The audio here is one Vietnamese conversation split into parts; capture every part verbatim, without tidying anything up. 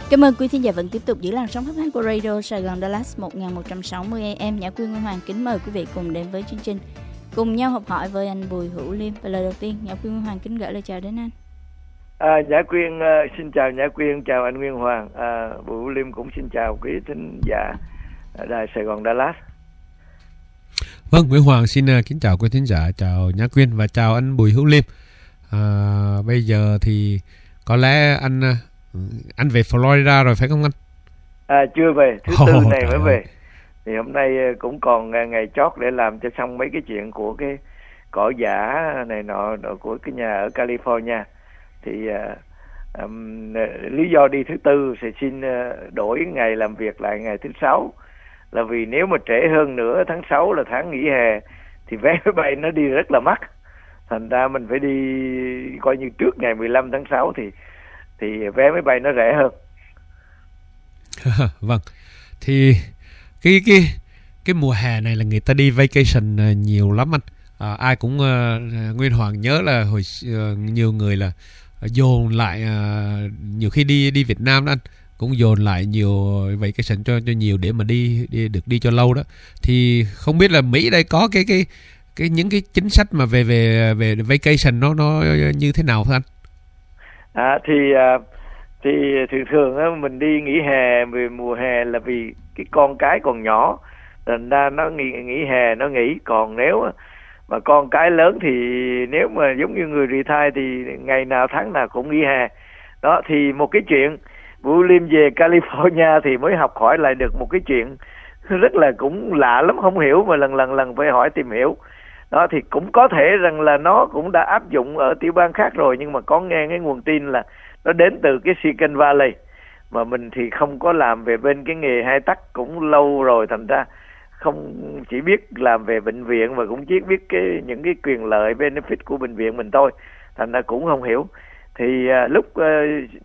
Cảm ơn quý thính giả vẫn tiếp tục giữ làn sóng phát thanh của Radio Sài Gòn Dallas một nghìn một trăm sáu mươi A M. Nhã Quyên Nguyên Hoàng kính mời quý vị cùng đến với chương trình Cùng nhau học hỏi với anh Bùi Hữu Liêm. Và lời đầu tiên, Nhã Quyên Nguyên Hoàng kính gửi lời chào đến anh. À, Nhã Quyên uh, xin chào Nhã Quyên, chào anh Nguyên Hoàng. À, Bùi Hữu Liêm cũng xin chào quý thính giả Đài Sài Gòn Dallas. Vâng, Nguyễn Hoàng xin uh, kính chào quý thính giả, chào Nhã Quyên và chào anh Bùi Hữu Liêm. À, bây giờ thì có lẽ anh uh, anh về Florida rồi phải không anh? À, chưa về, thứ oh, tư này mới ơi. về. Thì hôm nay cũng còn ngày chót để làm cho xong mấy cái chuyện của cái cỏ giả này nọ của cái nhà ở California. Thì uh, um, lý do đi thứ tư sẽ xin uh, đổi ngày làm việc lại ngày thứ sáu, là vì nếu mà trễ hơn nữa, tháng sáu là tháng nghỉ hè thì vé máy bay nó đi rất là mắc. Thành ra mình phải đi coi như trước ngày mười lăm tháng sáu thì thì vé máy bay nó rẻ hơn. Vâng, thì cái cái cái mùa hè này là người ta đi vacation nhiều lắm anh. À, ai cũng uh, Nguyên Hoàng nhớ là hồi uh, nhiều người là dồn lại uh, nhiều khi đi đi Việt Nam đó anh, cũng dồn lại nhiều vacation cho cho nhiều để mà đi, đi được đi cho lâu đó. Thì không biết là Mỹ đây có cái cái cái những cái chính sách mà về về về vacation nó nó như thế nào thưa anh? À, thì uh, thì thường thường á, mình đi nghỉ hè về mùa hè là vì cái con cái còn nhỏ, thành ra nó nghỉ nghỉ hè nó nghỉ. Còn nếu mà con cái lớn thì nếu mà giống như người retire thì ngày nào tháng nào cũng nghỉ hè. Đó thì một cái chuyện Vũ Liêm về California thì mới học hỏi lại được một cái chuyện rất là cũng lạ lắm, không hiểu mà lần lần lần phải hỏi tìm hiểu. Đó thì cũng có thể rằng là nó cũng đã áp dụng ở tiểu bang khác rồi, nhưng mà có nghe cái nguồn tin là nó đến từ cái Silicon Valley, mà mình thì không có làm về bên cái nghề hai tắc cũng lâu rồi, thành ra không chỉ biết làm về bệnh viện và cũng chỉ biết cái những cái quyền lợi benefit của bệnh viện mình thôi, thành ra cũng không hiểu. Thì à, lúc à,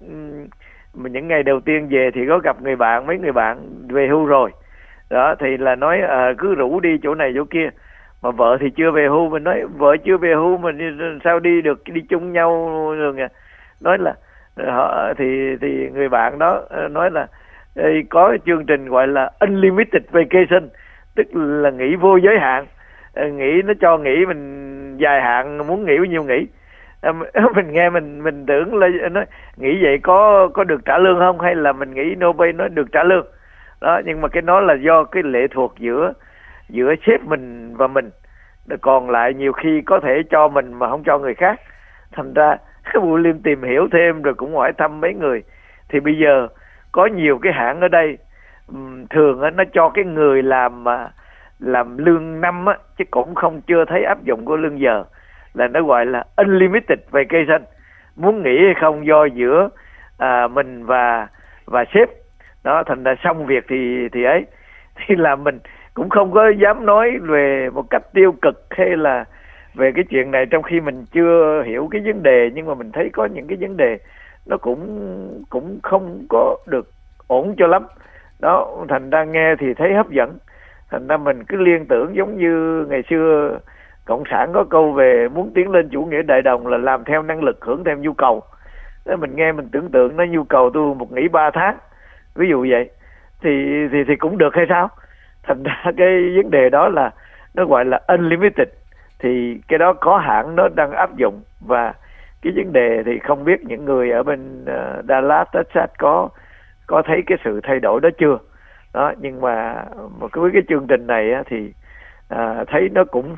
những ngày đầu tiên về thì có gặp người bạn, mấy người bạn về hưu rồi đó, thì là nói à, cứ rủ đi chỗ này chỗ kia, mà vợ thì chưa về hưu. Mình nói vợ chưa về hưu mình sao đi được, đi chung nhau rồi nha. Nói là họ thì thì người bạn đó nói là có chương trình gọi là unlimited vacation, tức là nghỉ vô giới hạn, nghỉ nó cho nghỉ mình dài hạn, muốn nghỉ bao nhiêu nghỉ. Mình nghe mình mình tưởng là nói nghỉ vậy có có được trả lương không, hay là mình nghỉ no pay nó được trả lương đó. Nhưng mà cái nó là do cái lệ thuộc giữa giữa sếp mình và mình, còn lại nhiều khi có thể cho mình mà không cho người khác. Thành ra Vũ Liêm tìm hiểu thêm rồi cũng hỏi thăm mấy người, thì bây giờ có nhiều cái hãng ở đây thường nó cho cái người làm làm lương năm á, chứ cũng không chưa thấy áp dụng của lương giờ, là nó gọi là unlimited vacation, muốn nghỉ hay không do giữa à, mình và và sếp đó. Thành ra xong việc thì thì ấy thì là mình cũng không có dám nói về một cách tiêu cực hay là về cái chuyện này trong khi mình chưa hiểu cái vấn đề, nhưng mà mình thấy có những cái vấn đề nó cũng cũng không có được ổn cho lắm đó. Thành ra nghe thì thấy hấp dẫn, thành ra mình cứ liên tưởng giống như ngày xưa cộng sản có câu về muốn tiến lên chủ nghĩa đại đồng là làm theo năng lực hưởng theo nhu cầu. Thế mình nghe mình tưởng tượng nó nhu cầu tôi một nghỉ ba tháng ví dụ vậy thì thì thì cũng được hay sao. Thành ra cái vấn đề đó là nó gọi là unlimited, thì cái đó có hãng nó đang áp dụng. Và cái vấn đề thì không biết những người ở bên uh, Dallas, Texas có có thấy cái sự thay đổi đó chưa đó. Nhưng mà với cái chương trình này á, thì uh, thấy nó cũng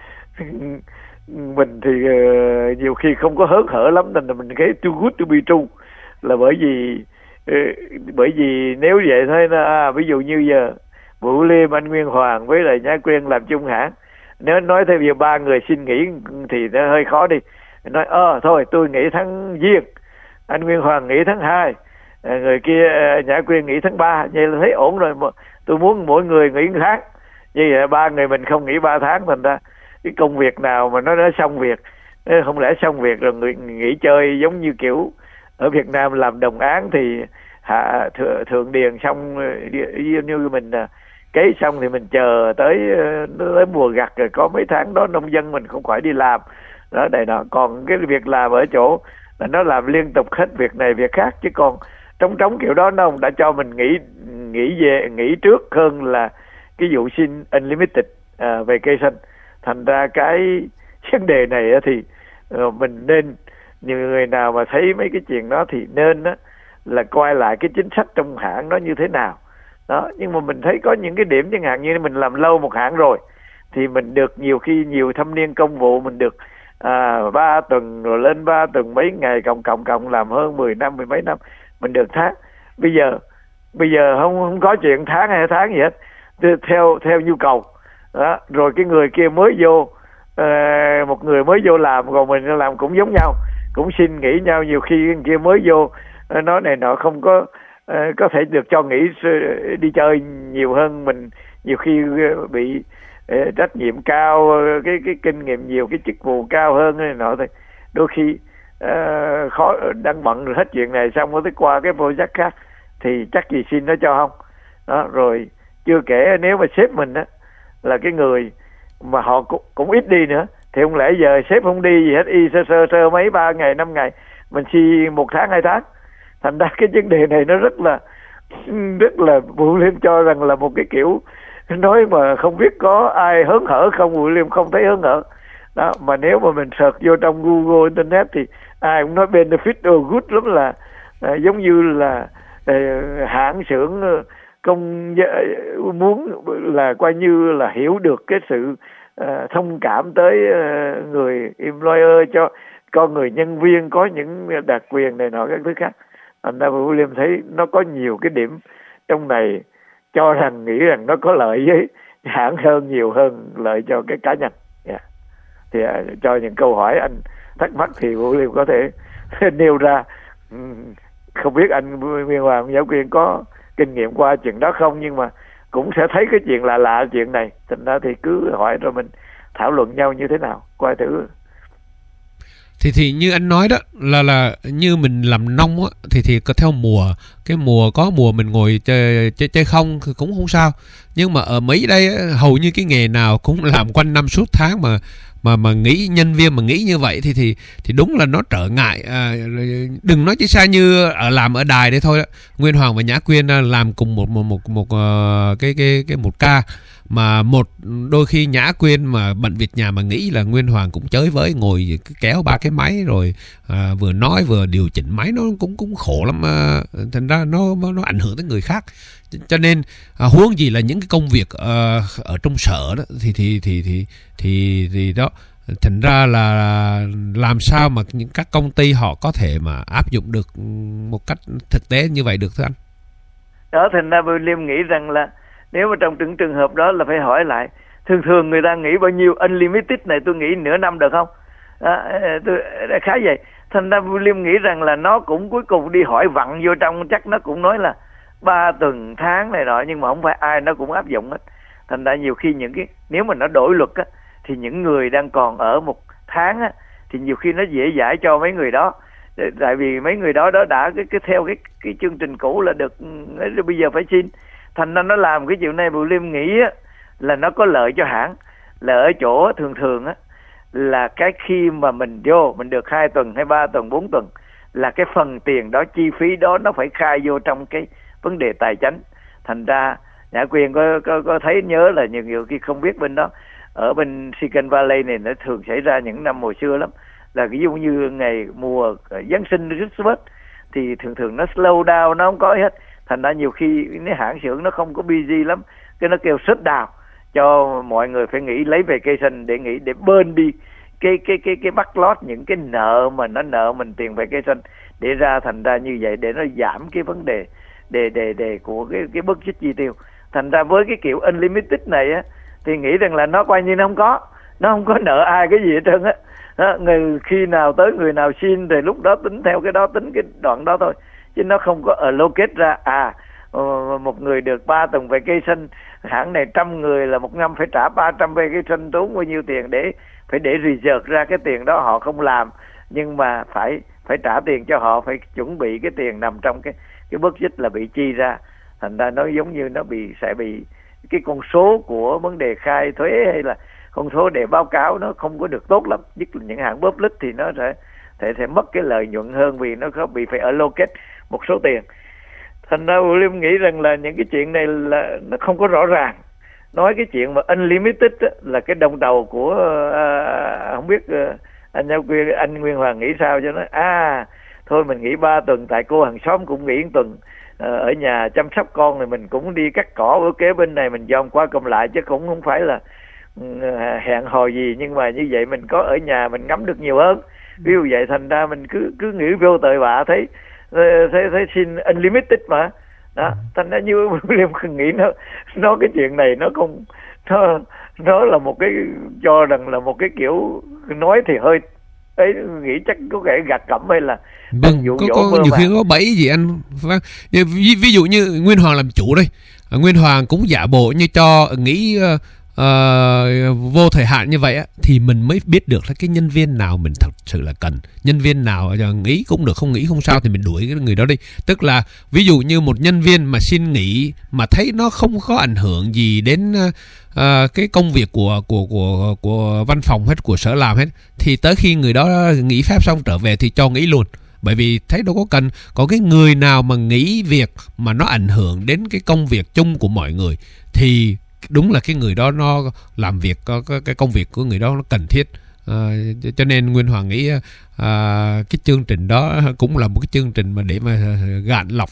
mình thì uh, nhiều khi không có hớn hở lắm, nên là mình thấy too good to be true, là bởi vì uh, bởi vì nếu vậy thôi nó, à, ví dụ như giờ Vũ Liêm, anh Nguyên Hoàng với lại Nhã Quyên làm chung hãng, nếu nói theo giờ ba người xin nghỉ thì nó hơi khó đi. Nói ơ thôi tôi nghỉ tháng Giêng, anh Nguyên Hoàng nghỉ tháng hai, người kia Nhã Quyên nghỉ tháng ba, vậy là thấy ổn rồi. Tôi muốn mỗi người nghỉ một tháng, như vậy ba người mình không nghỉ ba tháng, thành ra cái công việc nào mà nó đã xong việc, không lẽ xong việc rồi người nghỉ chơi giống như kiểu ở Việt Nam làm đồng án thì hạ thượng, thượng điền xong như mình cấy xong thì mình chờ tới tới mùa gặt rồi có mấy tháng đó nông dân mình không phải đi làm đó này nọ. Còn cái việc làm ở chỗ là nó làm liên tục hết việc này việc khác, chứ còn trống trống kiểu đó nó đã cho mình nghĩ nghĩ về nghĩ trước hơn là cái vụ xin unlimited uh, vacation. Thành ra cái vấn đề này thì uh, mình nên, nhiều người nào mà thấy mấy cái chuyện đó thì nên đó, là coi lại cái chính sách trong hãng nó như thế nào đó. Nhưng mà mình thấy có những cái điểm chẳng hạn như mình làm lâu một hãng rồi thì mình được nhiều khi nhiều thâm niên công vụ, mình được à, ba tuần rồi lên ba tuần mấy ngày, cộng cộng cộng làm hơn mười năm, mười mấy năm mình được tháng. Bây giờ bây giờ không không có chuyện tháng hay tháng gì hết, theo theo nhu cầu đó. Rồi cái người kia mới vô, à, một người mới vô làm còn mình làm cũng giống nhau, cũng xin nghỉ nhau. Nhiều khi người kia mới vô nói này nọ không có uh, có thể được cho nghỉ đi chơi nhiều hơn mình, nhiều khi bị uh, trách nhiệm cao, cái cái kinh nghiệm nhiều, cái chức vụ cao hơn này nọ, thì đôi khi uh, khó đang bận rồi hết chuyện này xong mới tới qua cái project khác thì chắc gì xin nó cho không đó. Rồi chưa kể nếu mà sếp mình á là cái người mà họ cũng, cũng ít đi nữa thì không lẽ giờ sếp không đi gì hết, y sơ sơ sơ mấy ba ngày năm ngày mình xin một tháng hai tháng. Thành ra cái vấn đề này nó rất là rất là William cho rằng là một cái kiểu nói mà không biết có ai hớn hở không. William không thấy hớn hở đó, mà nếu mà mình search vô trong Google Internet thì ai cũng nói benefit or good lắm, là à, giống như là à, hãng xưởng công muốn là coi như là hiểu được cái sự à, thông cảm tới à, người employer, cho con người nhân viên có những đặc quyền này nọ các thứ khác. Anh ta William thấy nó có nhiều cái điểm trong này cho rằng nghĩ rằng nó có lợi với hãng hơn nhiều hơn lợi cho cái cá nhân. Yeah. Thì uh, cho những câu hỏi anh thắc mắc thì William có thể nêu ra. Không biết anh Nguyên Hoàng, Nhã Quyên có kinh nghiệm qua chuyện đó không, nhưng mà cũng sẽ thấy cái chuyện lạ lạ chuyện này. Thành ra thì cứ hỏi rồi mình thảo luận nhau như thế nào, coi thử. Thì thì như anh nói đó, là là như mình làm nông á, thì thì có theo mùa, cái mùa có mùa mình ngồi chơi chơi, chơi không thì cũng không sao. Nhưng mà ở Mỹ đây hầu như cái nghề nào cũng làm quanh năm suốt tháng, mà mà mà nghĩ nhân viên mà nghĩ như vậy thì thì thì đúng là nó trở ngại. À, đừng nói chỉ xa như ở làm ở đài đấy thôi đó. Nguyên Hoàng và Nhã Quyên làm cùng một một một một uh, cái cái cái một ca, mà một đôi khi Nhã Quyên mà bận việc nhà mà nghĩ là Nguyên Hoàng cũng chới với, ngồi kéo ba cái máy rồi à, vừa nói vừa điều chỉnh máy, nó cũng cũng khổ lắm. À, thành ra nó nó ảnh hưởng tới người khác. Cho nên à, huống gì là những cái công việc à, ở trong sở đó thì thì thì thì thì thì đó, thành ra là làm sao mà những các công ty họ có thể mà áp dụng được một cách thực tế như vậy được thưa anh? Đó, thành ra William nghĩ rằng là nếu mà trong những trường hợp đó là phải hỏi lại, thường thường người ta nghĩ bao nhiêu unlimited này, tôi nghĩ nửa năm được không? Đó, tôi khá vậy. Thành ra William nghĩ rằng là nó cũng cuối cùng đi hỏi vặn vô trong, chắc nó cũng nói là ba tuần tháng này nọ, nhưng mà không phải ai nó cũng áp dụng hết. Thành ra nhiều khi những cái, nếu mà nó đổi luật á, thì những người đang còn ở một tháng á, thì nhiều khi nó dễ dãi cho mấy người đó. Tại vì mấy người đó đó đã cái, cái theo cái cái chương trình cũ là được, bây giờ phải xin. Thành ra nó làm cái chuyện này William nghĩ á, là nó có lợi cho hãng, là ở chỗ thường thường á, là cái khi mà mình vô mình được hai tuần hay ba tuần bốn tuần, là cái phần tiền đó, chi phí đó nó phải khai vô trong cái vấn đề tài chính. Thành ra Nhã Quyên có, có có thấy nhớ là nhiều nhiều khi không biết bên đó, ở bên Silicon Valley này nó thường xảy ra những năm hồi xưa lắm, là ví dụ như ngày mùa Giáng sinh Christmas thì thường thường nó slow down, nó không có hết. Thành ra nhiều khi cái hãng xưởng nó không có busy lắm, cái nó kêu shut down cho mọi người phải nghỉ, lấy vacation để nghỉ, để burn đi cái cái cái cái backlog, những cái nợ mà nó nợ mình tiền vacation, để ra thành ra như vậy để nó giảm cái vấn đề đề đề đề của cái cái budget chi tiêu. Thành ra với cái kiểu unlimited này á, thì nghĩ rằng là nó coi như nó không có, nó không có nợ ai cái gì hết trơn á. Đó, người khi nào tới người nào xin thì lúc đó tính theo cái đó, tính cái đoạn đó thôi, chứ nó không có allocate ra à một người được ba tuần vacation, hãng này trăm người là một năm phải trả ba trăm vacation, tốn bao nhiêu tiền để phải để reserve ra cái tiền đó, họ không làm nhưng mà phải phải trả tiền cho họ, phải chuẩn bị cái tiền nằm trong cái cái budget là bị chi ra. Thành ra nó giống như nó bị sẽ bị cái con số của vấn đề khai thuế hay là con số để báo cáo nó không có được tốt lắm, nhất là những hãng public thì nó sẽ sẽ sẽ mất cái lợi nhuận hơn, vì nó có bị phải allocate một số tiền. Thành ra William nghĩ rằng là những cái chuyện này là nó không có rõ ràng. Nói cái chuyện mà unlimited á, là cái đồng đầu của uh, không biết uh, anh anh Nguyên Hoàng nghĩ sao, cho nó à thôi mình nghỉ ba tuần, tại cô hàng xóm cũng nghỉ một tuần, uh, ở nhà chăm sóc con thì mình cũng đi cắt cỏ ở kế bên này mình dòm qua công lại, chứ cũng không phải là uh, hẹn hò gì. Nhưng mà như vậy mình có ở nhà mình ngắm được nhiều hơn. Ví dụ vậy, thành ra mình cứ cứ nghĩ vô tội vạ, thấy thấy thấy xin unlimited mà đó, thành ra như William nghĩ nó nó cái chuyện này nó không nó nó là một cái, cho rằng là một cái kiểu nói thì hơi ấy, nghĩ chắc có thể gạt cẩm hay là vâng, dụ có, có nhiều khi có bẫy gì anh. Ví, ví dụ như Nguyên Hoàng làm chủ đây, Nguyên Hoàng cũng giả bộ như cho nghĩ uh, uh, vô thời hạn như vậy á, thì mình mới biết được là cái nhân viên nào mình thật sự là cần, nhân viên nào nghỉ cũng được, không nghỉ không sao thì mình đuổi cái người đó đi. Tức là ví dụ như một nhân viên mà xin nghỉ mà thấy nó không có ảnh hưởng gì đến uh, cái công việc của của của của văn phòng hết, của sở làm hết, thì tới khi người đó nghỉ phép xong trở về thì cho nghỉ luôn. Bởi vì thấy đâu có cần. Có cái người nào mà nghỉ việc mà nó ảnh hưởng đến cái công việc chung của mọi người thì đúng là cái người đó nó làm việc, có cái công việc của người đó nó cần thiết. À, cho nên Nguyên Hoàng nghĩ à, cái chương trình đó cũng là một cái chương trình mà để mà gạn lọc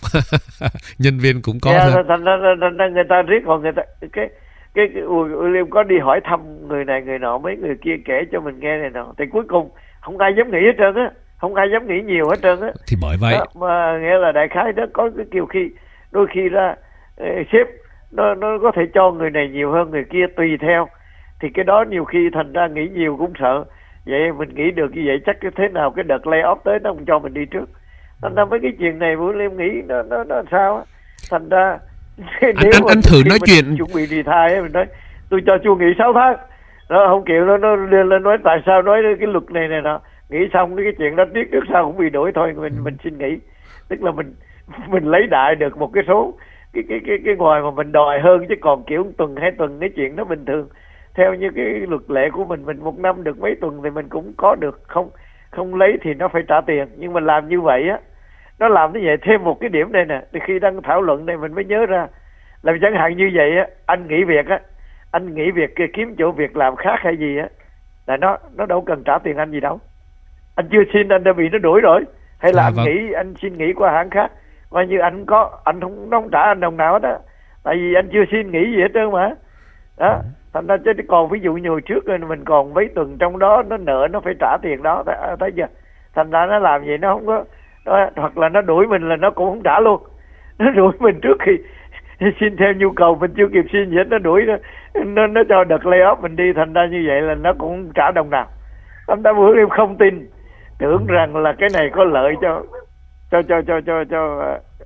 nhân viên cũng có. Yeah, thành ra người ta riết, còn người ta cái cái William có đi hỏi thăm người này người nọ, mấy người kia kể cho mình nghe này nọ, thì cuối cùng không ai dám nghĩ hết trơn á, không ai dám nghĩ nhiều hết trơn á. Thì bởi vậy đó, mà nghĩa là đại khái đó có cái kiểu khi đôi khi ra sếp nó nó có thể cho người này nhiều hơn người kia tùy theo, thì cái đó nhiều khi thành ra nghĩ nhiều cũng sợ. Vậy mình nghĩ được như vậy chắc cái thế nào cái đợt lay off tới nó không cho mình đi trước. Thành ra mấy cái chuyện này William nghĩ nó nó nó sao á. Thành ra anh, nếu anh, anh thử nói chuyện chuẩn bị đi thai ấy, mình nói tôi cho chú nghỉ sáu tháng đó, không chịu nó nó lên nói tại sao nói cái luật này này nọ, nghĩ xong cái chuyện đó tiếc trước sau cũng bị đổi thôi, mình mình xin nghỉ. Tức là mình mình lấy đại được một cái số cái cái cái cái ngoài mà mình đòi hơn, chứ còn kiểu một tuần hai tuần cái chuyện đó bình thường. Theo như cái luật lệ của mình, mình một năm được mấy tuần thì mình cũng có được, không không lấy thì nó phải trả tiền. Nhưng mà làm như vậy á, nó làm như vậy thêm một cái điểm đây nè, thì khi đang thảo luận này mình mới nhớ ra là chẳng hạn như vậy á, anh nghỉ việc á, anh nghỉ việc kiếm chỗ việc làm khác hay gì á, là nó nó đâu cần trả tiền anh gì đâu. Anh chưa xin anh đã bị nó đuổi rồi, hay là à, anh vâng. nghỉ anh xin nghỉ qua hãng khác, coi như anh có anh không nó không trả anh đồng nào hết á, tại vì anh chưa xin nghỉ gì hết trơn mà đó. Thành ra chứ còn ví dụ như hồi trước mình còn mấy tuần trong đó nó nợ nó phải trả tiền đó, thấy chưa? Thành ra nó làm vậy nó không có đó, hoặc là nó đuổi mình là nó cũng không trả luôn, nó đuổi mình trước khi xin theo nhu cầu mình chưa kịp xin gì hết, nó đuổi nó nó, nó cho đợt lay off mình đi. Thành ra như vậy là nó cũng không trả đồng nào. Thành ra bữa em không tin, tưởng rằng là cái này có lợi cho cho cho cho cho cho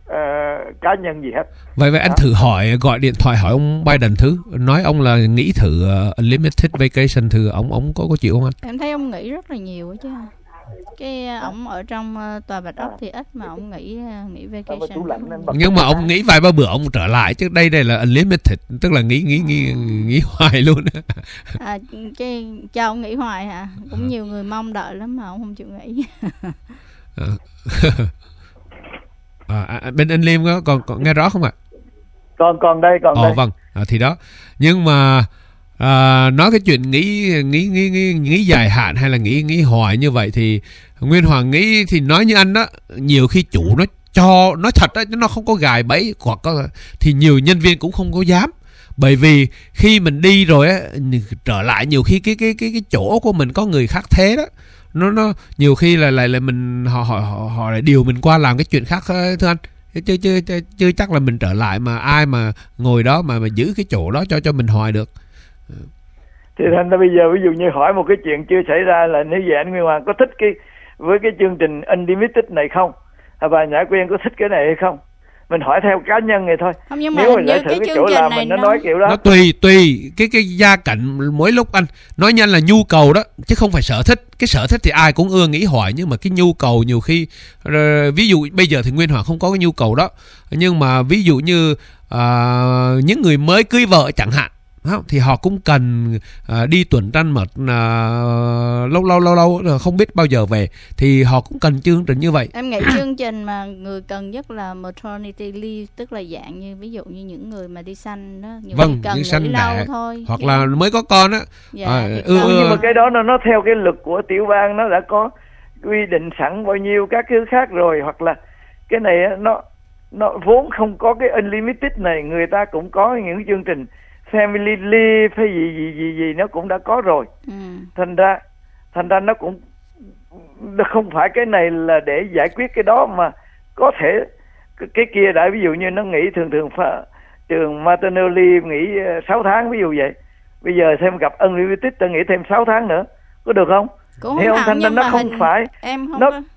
uh, cá nhân gì hết. Vậy vậy anh đó. Thử hỏi, gọi điện thoại hỏi ông Biden thử, nói ông là nghĩ thử uh, unlimited vacation thử, ông ông có có chịu không anh? Em thấy ông nghĩ rất là nhiều chứ. Cái ông ở trong uh, tòa Bạch Ốc thì ít mà ông nghĩ uh, nghĩ vacation. Nhưng mà ông nghĩ vài ba bữa ông trở lại, chứ đây đây là unlimited, tức là nghĩ nghĩ nghĩ nghĩ hoài luôn. À, cái cho ông nghĩ hoài hả? Cũng à. Nhiều người mong đợi lắm mà ông không chịu nghĩ. À, bên anh Liêm có còn, còn nghe rõ không ạ? Còn còn đây còn Ồ, đây. Vâng, à, thì đó. Nhưng mà à, nói cái chuyện nghĩ nghĩ nghĩ nghĩ nghĩ dài hạn hay là nghĩ nghĩ hoài như vậy thì Nguyên Hoàng nghĩ thì nói như anh đó, nhiều khi chủ nó cho nói thật đó, nó không có gài bẫy hoặc có thì nhiều nhân viên cũng không có dám. Bởi vì khi mình đi rồi á, trở lại nhiều khi cái cái cái cái chỗ của mình có người khác thế đó, nó nó nhiều khi là lại là mình họ họ họ, họ lại điều mình qua làm cái chuyện khác thưa anh, chứ chứ chứ, chứ chắc là mình trở lại mà ai mà ngồi đó mà mà giữ cái chỗ đó cho cho mình hoài được. Thì thành ra bây giờ ví dụ như hỏi một cái chuyện chưa xảy ra là nếu vậy anh Nguyên Hoàng có thích cái với cái chương trình Unlimited này không, và Nhã Quyên có thích cái này hay không? Mình hỏi theo cá nhân này thôi. Không, nhưng mà nếu mình lại thử cái, cái chỗ làm mình nó, nó nói kiểu đó. Nó tùy tùy cái cái gia cảnh mỗi lúc anh nói nhanh là nhu cầu đó chứ không phải sở thích. Cái sở thích thì ai cũng ưa nghĩ hỏi, nhưng mà cái nhu cầu nhiều khi uh, ví dụ bây giờ thì Nguyên Hoàng không có cái nhu cầu đó, nhưng mà ví dụ như uh, những người mới cưới vợ chẳng hạn, thì họ cũng cần uh, đi tuần trăng mật uh, lâu lâu lâu lâu không biết bao giờ về, thì họ cũng cần chương trình như vậy. Em nghĩ chương trình mà người cần nhất là maternity leave, tức là dạng như ví dụ như những người mà đi sanh đó, nhiều vâng, cần nghỉ lâu thôi, hoặc là mới có con á. Dạ, à, ừ, ừ. Nhưng mà cái đó nó nó theo cái luật của tiểu bang, nó đã có quy định sẵn bao nhiêu các thứ khác rồi, hoặc là cái này nó nó vốn không có cái unlimited này, người ta cũng có những chương trình family leave hay gì gì gì gì nó cũng đã có rồi. ừ. thành ra thành ra nó cũng nó không phải cái này là để giải quyết cái đó, mà có thể cái, cái kia đã, ví dụ như nó nghỉ thường thường pha, trường maternal leave nghỉ sáu tháng ví dụ vậy, bây giờ thêm gặp unlimited ta nghỉ thêm sáu tháng nữa, có được không? Cũng không hẳn, nhưng nó mà không hình, phải em không nó có...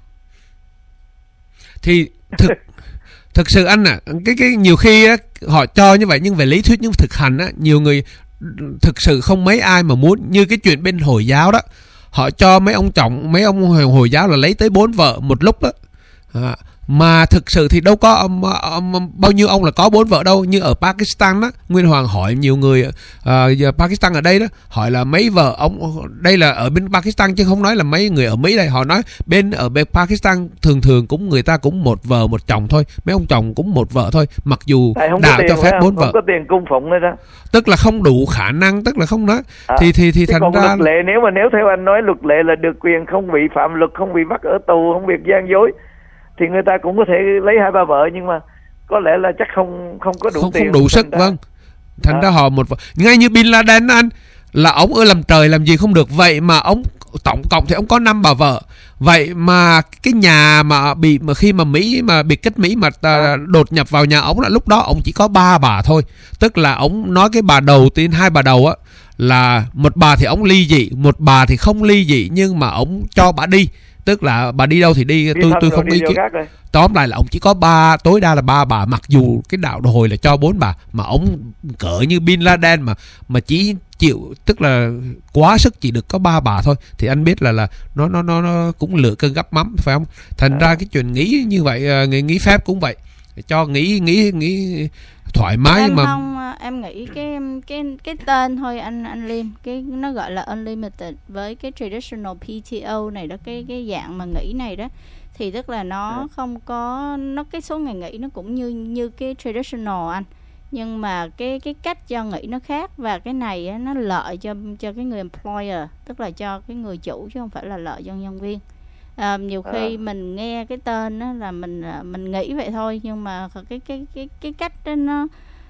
thì thực thực sự anh à, cái cái nhiều khi á, họ cho như vậy nhưng về lý thuyết, nhưng thực hành á, nhiều người thực sự không mấy ai mà muốn, như cái chuyện bên Hồi giáo đó, họ cho mấy ông chồng, mấy ông Hồi, Hồi giáo là lấy tới bốn vợ một lúc đó. À, mà thực sự thì đâu có um, um, bao nhiêu ông là có bốn vợ đâu. Như ở Pakistan đó, Nguyên Hoàng hỏi nhiều người uh, Pakistan ở đây đó, hỏi là mấy vợ ông, đây là ở bên Pakistan chứ không nói là mấy người ở Mỹ đây, họ nói bên ở bên Pakistan thường thường cũng người ta cũng một vợ một chồng thôi, mấy ông chồng cũng một vợ thôi, mặc dù đạo cho phép bốn vợ, không có tiền cung phụng nữa đó, tức là không đủ khả năng, tức là không nói à, thì thì thì thành ra luật lệ, nếu mà nếu theo anh nói luật lệ là được quyền không bị phạm luật, không bị bắt ở tù, không bị gian dối, thì người ta cũng có thể lấy hai ba vợ, nhưng mà có lẽ là chắc không không có đủ không, tiền, không đủ sức. Vâng, thành à. ra họ một vợ, ngay như Bin Laden anh là ông ơi làm trời làm gì không được, vậy mà ông tổng cộng thì ông có năm bà vợ, vậy mà cái nhà mà bị mà khi mà Mỹ mà biệt kích Mỹ mà à. đột nhập vào nhà ông là lúc đó ông chỉ có ba bà thôi, tức là ông nói cái bà đầu tiên, hai bà đầu á là một bà thì ông ly dị, một bà thì không ly dị nhưng mà ông cho bà đi, tức là bà đi đâu thì đi, tôi tôi không ý kiến. Tóm lại là ông chỉ có ba, tối đa là ba bà, mặc dù cái đạo Hồi là cho bốn bà, mà ông cỡ như Bin Laden mà mà chỉ chịu, tức là quá sức chỉ được có ba bà thôi, thì anh biết là là nó nó nó, nó cũng lựa cơn gắp mắm, phải không? Thành à. ra cái chuyện nghĩ như vậy, nghỉ nghỉ phép cũng vậy, cho nghĩ nghĩ nghĩ thoải mái. Em mà không, em nghĩ cái cái cái tên thôi anh anh Liêm, cái nó gọi là unlimited với cái traditional pê tê o này đó, cái cái dạng mà nghỉ này đó, thì tức là nó không có, nó cái số ngày nghỉ nó cũng như như cái traditional anh, nhưng mà cái cái cách cho nghỉ nó khác, và cái này á, nó lợi cho cho cái người employer, tức là cho cái người chủ chứ không phải là lợi cho nhân viên. À, nhiều khi à. mình nghe cái tên đó là mình mình nghĩ vậy thôi, nhưng mà cái cái cái cái cách đó nó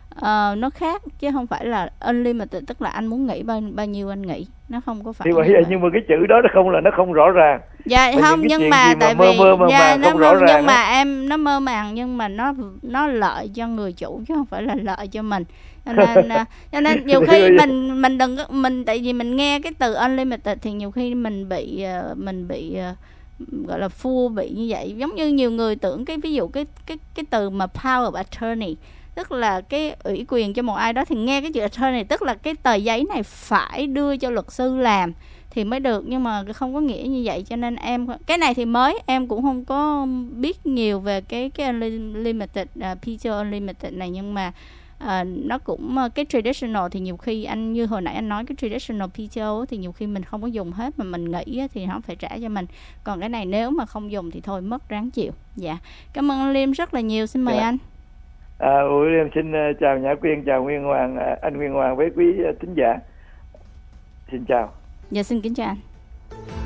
uh, nó khác chứ không phải là unlimited, tức là anh muốn nghỉ bao bao nhiêu anh nghỉ, nó không có phải. Thì vậy, nhưng mà cái chữ đó nó không là nó không rõ ràng. Dạ Bởi không, nhưng mà tại mà vì mơ mơ dạ, nó không rõ nhưng ràng mà đó. em nó mơ màng, nhưng mà nó nó lợi cho người chủ chứ không phải là lợi cho mình. Cho nên cho nên nhiều khi mình mình đừng mình tại vì mình nghe cái từ unlimited thì nhiều khi mình bị mình bị gọi là full, bị như vậy. Giống như nhiều người tưởng cái ví dụ cái cái cái từ mà power of attorney, tức là cái ủy quyền cho một ai đó, thì nghe cái chữ attorney tức là cái tờ giấy này phải đưa cho luật sư làm thì mới được, nhưng mà không có nghĩa như vậy. Cho nên em cái này thì mới, em cũng không có biết nhiều về cái cái unlimited uh, pê tê o unlimited này, nhưng mà uh, nó cũng uh, cái traditional thì nhiều khi anh như hồi nãy anh nói cái traditional pê tê o thì nhiều khi mình không có dùng hết mà mình nghỉ thì nó phải trả cho mình, còn cái này nếu mà không dùng thì thôi mất ráng chịu. Dạ, cảm ơn anh Liêm rất là nhiều, xin mời yeah. anh. À, Liêm xin uh, chào Nhã Quyên, chào Nguyên Hoàng, uh, anh Nguyên Hoàng với quý uh, thính giả, xin chào. Dạ xin kính chào anh.